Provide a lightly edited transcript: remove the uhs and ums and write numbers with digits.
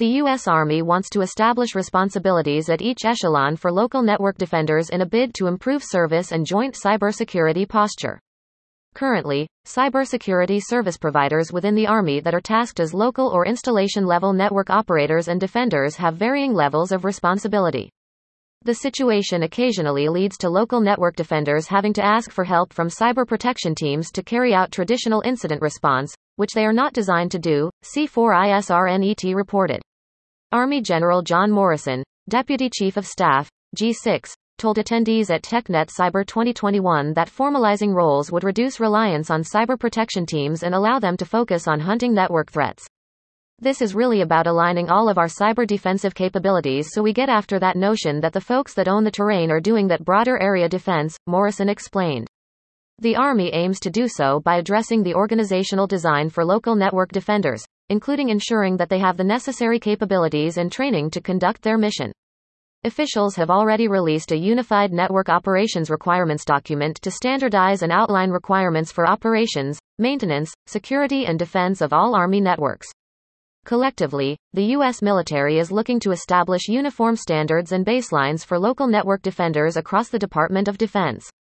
The U.S. Army wants to establish responsibilities at each echelon for local network defenders in a bid to improve service and joint cybersecurity posture. Currently, cybersecurity service providers within the Army that are tasked as local or installation-level network operators and defenders have varying levels of responsibility. The situation occasionally leads to local network defenders having to ask for help from cyber protection teams to carry out traditional incident response, which they are not designed to do, C4ISRNET reported. Army General John Morrison, Deputy Chief of Staff, G6, told attendees at TechNet Cyber 2021 that formalizing roles would reduce reliance on cyber protection teams and allow them to focus on hunting network threats. This is really about aligning all of our cyber defensive capabilities so we get after that notion that the folks that own the terrain are doing that broader area defense, Morrison explained. The Army aims to do so by addressing the organizational design for local network defenders, including ensuring that they have the necessary capabilities and training to conduct their mission. Officials have already released a Unified Network Operations Requirements document to standardize and outline requirements for operations, maintenance, security and defense of all Army networks. Collectively, the U.S. military is looking to establish uniform standards and baselines for local network defenders across the Department of Defense.